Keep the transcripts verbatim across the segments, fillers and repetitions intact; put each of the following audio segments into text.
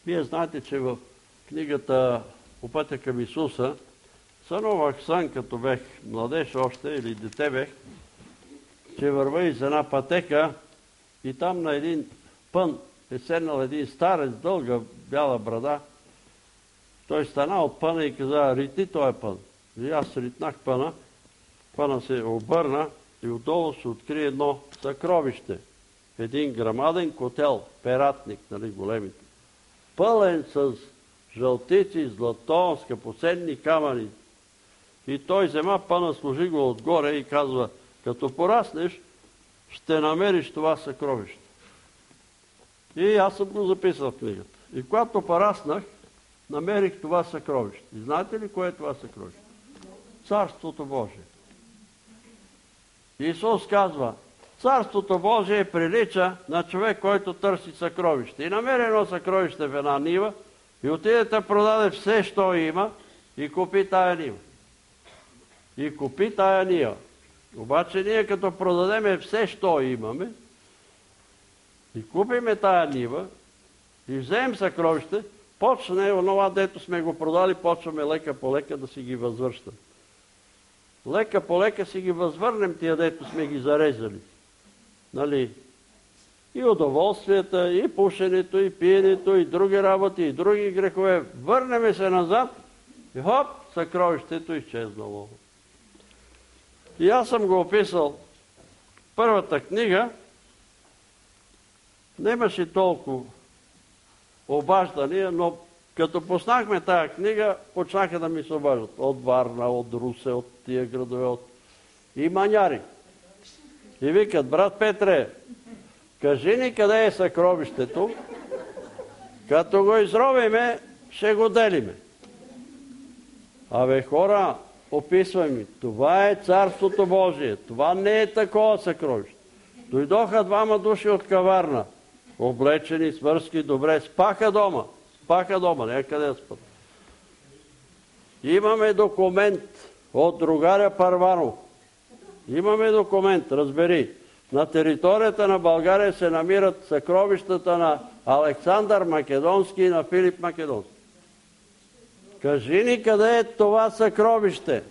Вие знаете, че в книгата По пътя към Исуса сънувах сън, като бех младеж още или дете бех, че върва из една пътека и там на един пън е седнал един старец, дълга бяла брада. Той стана от пъна и каза: ритни този пън. И аз ритнах пъна. Пъна се обърна и отдолу се откри едно съкровище. Един грамаден котел, ператник, нали, големите. Пълен с жълтици, злато, скъпоценни камъни. И той взема пъна, сложи го отгоре и казва: като пораснеш, ще намериш това съкровище. И аз съм го записал в книгата. И когато пораснах, намерих това съкровище. И знаете ли кое е това съкровище? Царството Божие. Исус казва: Царството Божие прилича на човек, който търси съкровище. И намери едно съкровище в една нива и отиде да продаде все, що има, и купи тая нива. И купи тая нива. Обаче ние като продадеме все, що имаме, и купиме тая нива, и вземем съкровище, почне онова, дето сме го продали, почваме лека по лека да си ги възвръщаме. Лека по лека си ги възвърнем тия, дето сме ги зарезали. Нали? И удоволствията, и пушенето, и пиенето, и други работи, и други грехове. Върнеме се назад и хоп, съкровището изчезнало. И аз съм го описал първата книга. Нямаше толкова обаждания, но като поснахме тая книга, почнаха да ми се обаждат. От Варна, от Русе, от тия градове, от... и маняри. И викат: брат Петре, кажи ни къде е съкровището, като го изровиме, ще го делиме. Абе хора, описвай ми, това е Царството Божие, това не е такова съкровище. Дойдоха двама души от каварна, облечени, свърски, добре, спаха дома, спаха дома, някъде да спят. Имаме документ от другаря Първанов. Имаме документ, разбери. На територията на България се намират съкровищата на Александър Македонски и на Филип Македонски. Кажи ни къде е това съкровище.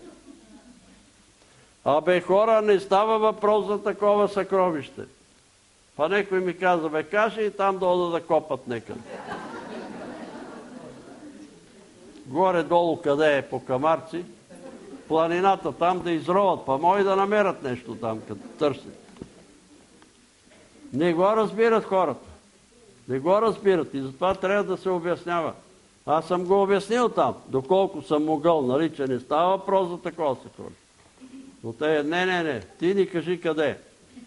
Абе хора, не става въпрос за такова съкровище. Па некой ми каза: бе, кажи и там долу да копат некъде. Горе-долу къде е, по Камарци, планината там да изроват, па може да намерят нещо там, като търсят. Не го разбират хората. Не го разбират и затова трябва да се обяснява. Аз съм го обяснил там, доколко съм могъл, нали, че не става въпрос за такова съкровище. Но те, не, не, не, ти ни кажи къде е.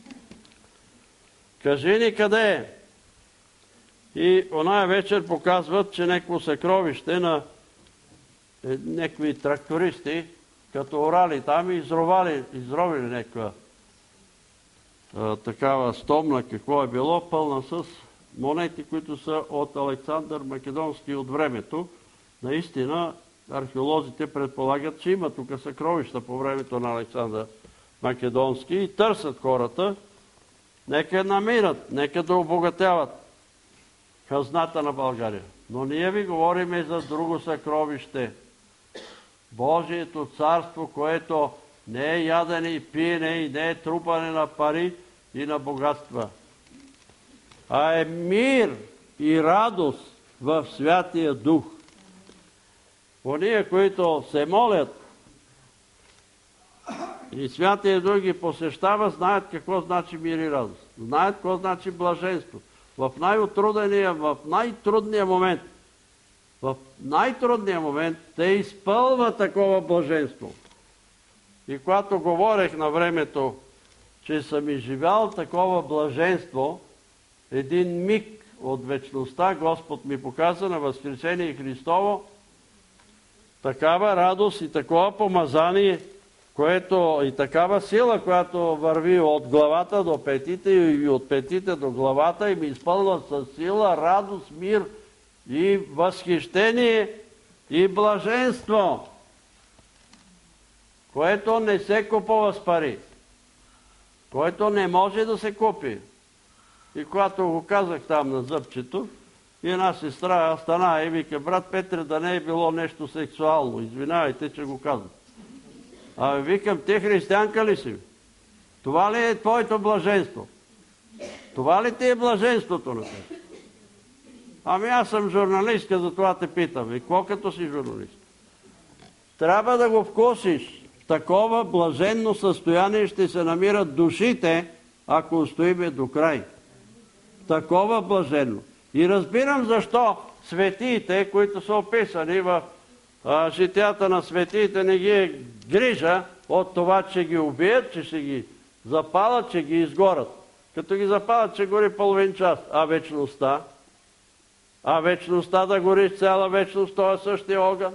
Кажи ни къде е. И оная вечер показват, че някакво съкровище на е, някакви трактористи, като орали там и изровали, изровили някаква а, такава стомна, какво е било, пълна с монети, които са от Александър Македонски от времето. Наистина, археолозите предполагат, че има тук съкровища по времето на Александър Македонски и търсят хората. Нека намират, нека да обогатяват хазната на България. Но ние ви говорим и за друго съкровище. Божието царство, което не е ядене и пиене и не е трупане на пари и на богатства, а е мир и радост в Святия Дух. Ония, които се молят и Святия Дух ги посещава, знаят какво значи мир и радост. Знаят какво значи блаженство. В най-отрудения, в най-трудния момент, в най-трудния момент те изпълва такова блаженство. И когато говорех на времето, че съм изживял такова блаженство, един миг от вечността Господ ми показа на Възкресение Христово такава радост и такова помазание, което и такава сила, която върви от главата до петите и от петите до главата и ми изпълва с сила, радост, мир и възхищение и блаженство, което не се купува с пари, което не може да се купи. И когато го казах там на зъбчето, И една сестра стана и вика: брат Петре, да не е било нещо сексуално. Извинявайте, че го казвам. А викам: ти християнка ли си? Това ли е твоето блаженство? Това ли ти е блаженството на теб? Ами аз съм журналистка, затова те питам. И какво като си журналист? Трябва да го вкусиш. В такова блаженно състояние ще се намират душите, ако устоиме до край. Такова блаженно. И разбирам защо светиите, които са описани в а, житията на светиите, не ги е грижа от това, че ги убият, че ще ги запалят, че ги изгорят. Като ги запалят, че гори половин час. А вечността? А вечността да гори цяла вечност, това е същия огън.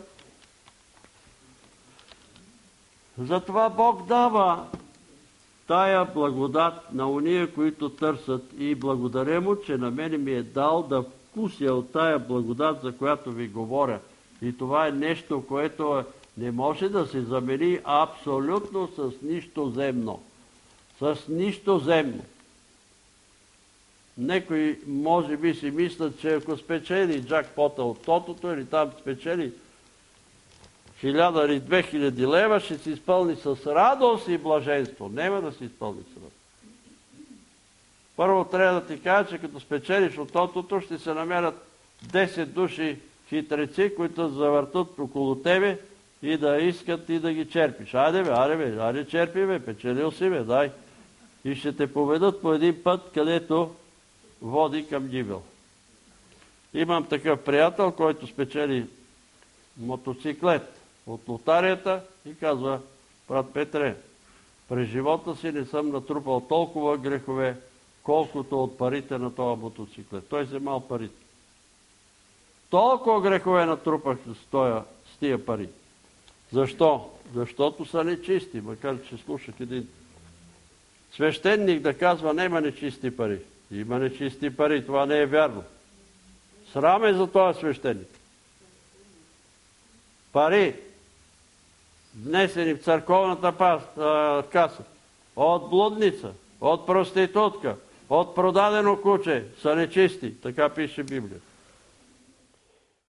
Затова Бог дава тая благодат на уния, които търсят, и благодаря му, че на мене ми е дал да вкуся от тая благодат, за която ви говоря. И това е нещо, което не може да се замени абсолютно с нищо земно. С нищо земно. Некои може би си мислят, че ако спечели джакпота от тотото или там спечели хиляда или две хиляди лева, ще се изпълни с радост и блаженство. Нема да се изпълни с радост. Първо трябва да ти кажа, че като спечелиш от тотото, ще се намерят десет души хитреци, които завъртат около тебе и да искат и да ги черпиш. Айде бе, айде бе, айде черпи бе, печелил си бе, дай. И ще те поведат по един път, където води към гибел. Имам такъв приятел, който спечели мотоциклет от лотарията и казва: брат Петре, през живота си не съм натрупал толкова грехове, колкото от парите на този мотоциклет. Той вземал парите. Толкова грехове натрупах с тия пари. Защо? Защото са нечисти, макар че слушах един свещеник да казва: няма нечисти пари. Има нечисти пари, това не е вярно. Срам е за този свещеник. Пари, внесени в църковната каса, от блудница, от проститутка, от продадено куче, са нечисти. Така пише Библията.